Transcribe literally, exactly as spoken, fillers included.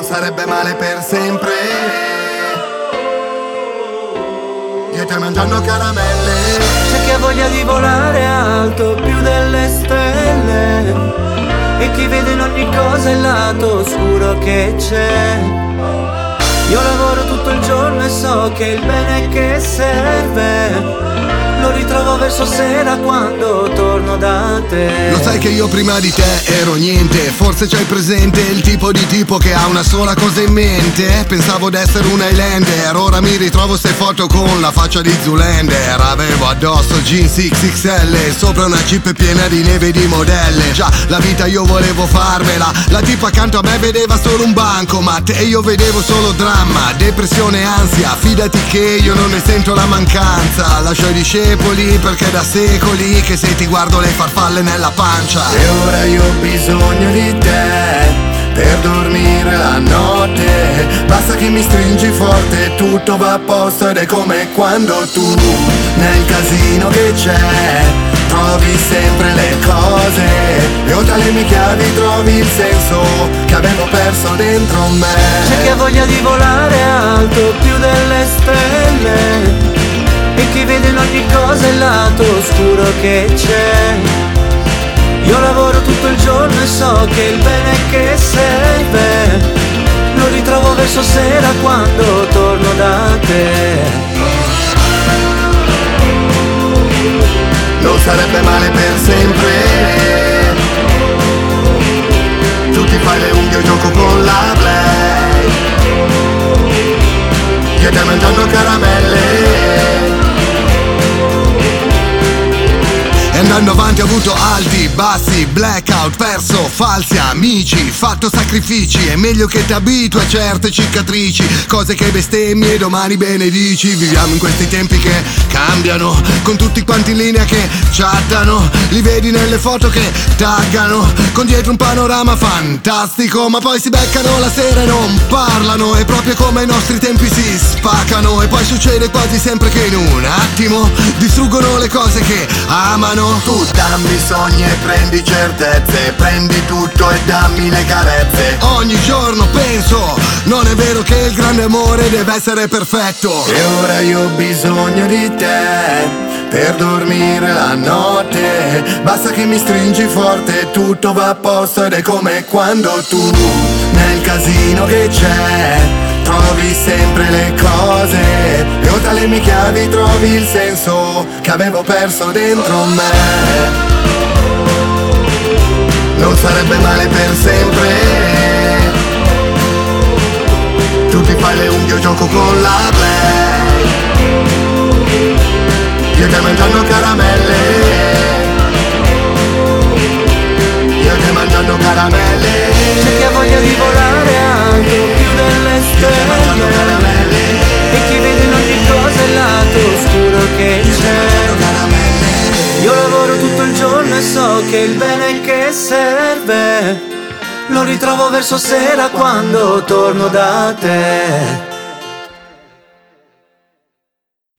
sarebbe male per sempre. Io e te mangiando caramelle. C'è chi ha voglia di volare alto più delle stelle e chi vede in ogni cosa il lato oscuro che c'è. Io lavoro tutto il giorno e so che il bene che serve lo ritrovo verso sera quando torno da te. Lo sai che io prima di te ero niente. Forse c'hai presente il tipo di tipo che ha una sola cosa in mente. Pensavo d'essere un Highlander, ora mi ritrovo ste foto con la faccia di Zoolander. Avevo addosso jeans X X L, sopra una jeep piena di neve di modelle. Già, la vita io volevo farmela. La tipa accanto a me vedeva solo un bancomat e io vedevo solo dramma, depressione e ansia. Fidati che io non ne sento la mancanza. Lascio i discepoli perché da secoli che se ti guardo le farfalle nella pancia. E ora io ho bisogno di te per dormire la notte. Basta che mi stringi forte, tutto va a posto ed è come quando tu nel casino che c'è trovi sempre le cose e oltre alle mie chiavi trovi il senso che avevo perso dentro me. C'è chi ha voglia di volare alto più delle stelle e chi vede in ogni cosa il lato oscuro che c'è. Io lavoro tutto il giorno e so che il bene che serve lo ritrovo verso sera quando torno da te. Non sarebbe male per sempre. Tu ti fai le unghie, io gioco con la play. Io te mangiando caramelle. E andando avanti ho avuto alti, bassi, blackout, perso, falsi amici, fatto sacrifici. È meglio che ti abitui a certe cicatrici, cose che bestemmi e domani benedici. Viviamo in questi tempi che cambiano, con tutti quanti in linea che chattano. Li vedi nelle foto che taggano, con dietro un panorama fantastico. Ma poi si beccano la sera e non parlano. È proprio come i nostri tempi si spaccano. E poi succede quasi sempre che in un attimo distruggono le cose che amano. Tu dammi sogni e prendi certezze, prendi tutto e dammi le carezze. Ogni giorno penso, non è vero che il grande amore deve essere perfetto. E ora io ho bisogno di te per dormire la notte. Basta che mi stringi forte, tutto va a posto ed è come quando tu nel casino che c'è trovi sempre le cose e oltre alle mie chiavi trovi il senso che avevo perso dentro me. Non sarebbe male per sempre. Tu ti fai le unghie, io gioco con la play. Io te mangiando caramelle. Io te mangiando caramelle. C'è chi ha voglia di volare alto più delle stelle e chi vede in ogni cosa il lato oscuro che c'è. Io lavoro tutto il giorno e so che il bene che serve lo ritrovo verso sera quando torno da te.